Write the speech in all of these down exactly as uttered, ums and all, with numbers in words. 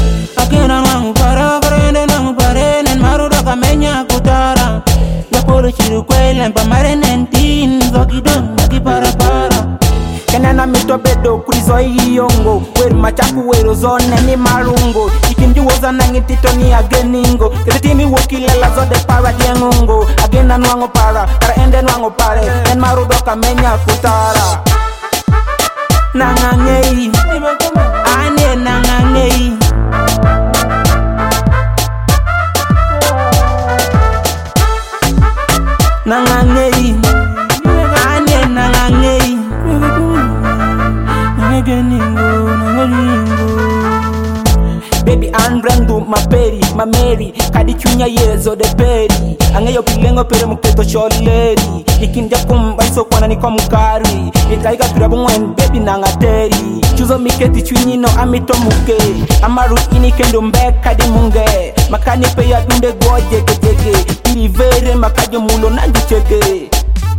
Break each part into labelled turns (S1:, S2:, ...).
S1: Akena wangu para karende nangu pare nen maruda kamenya kutara. Yapolo chiru kwele mpa mare nentin zoki don maki para para.
S2: Kenana mito bedo kurizo iyongo Weru machaku weru zone ni marungo Ikindi woza nangi tito ni ageningo Kete timi wokilela zode para diengungo Agena nwango para, kara ende nwango pare En marudo kamenya kutara
S1: Nangangei, ane nangangei Nangangei, ane nangangei Naganingo, naganingo
S2: Baby andrandu maperi, mameri Kadi chunya yezo de peri Angeyo pilengo pere muketo sholeri Ikinja kumbaiso kwana niko mukari Ikaiga pirabu mwen baby nangateri Chuzo miketi chunyino amito muke Amaru ini kendo mbeka di munge Makani peya dunde go jege jege Piri vere makajo mulo nanju chege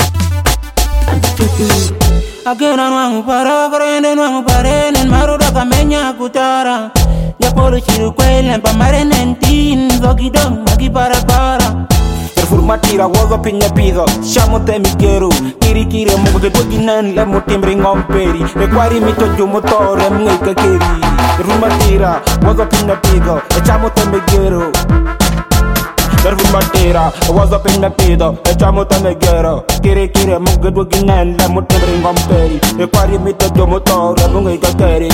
S1: Akena nwangu para karende nwangu pare nen maruda kamenya kutara. Yapolo chiru kwele mpa mare nentin zoki don maki para para.
S2: Performatira wogo pinya pido Shamo temi geru Kiri kiri mungu ke doginan Le mutimri ngomperi Rekwari mito jumotore mngai kakiri Performatira wogo pinya pido Shamo temi geru Performatira wogo pinya pido Shamo temi geru Kiri kiri mungu ke doginan Le mutimri ngomperi Rekwari mito jumotore mngai kakiri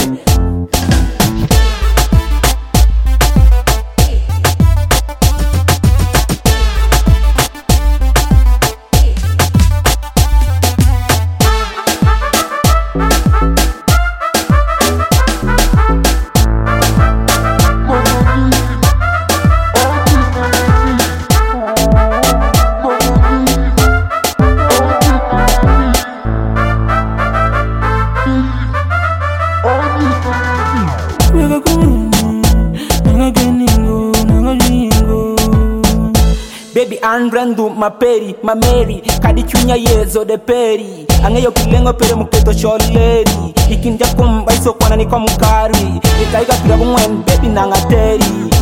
S2: Baby andrandu maperi, mameri Kadi chunya yezo de peri Angeyo pilengo pere muketo sholeri Ikinja kumbaiso kwana niko mukari Ikaiga pirabu mwen baby nangateri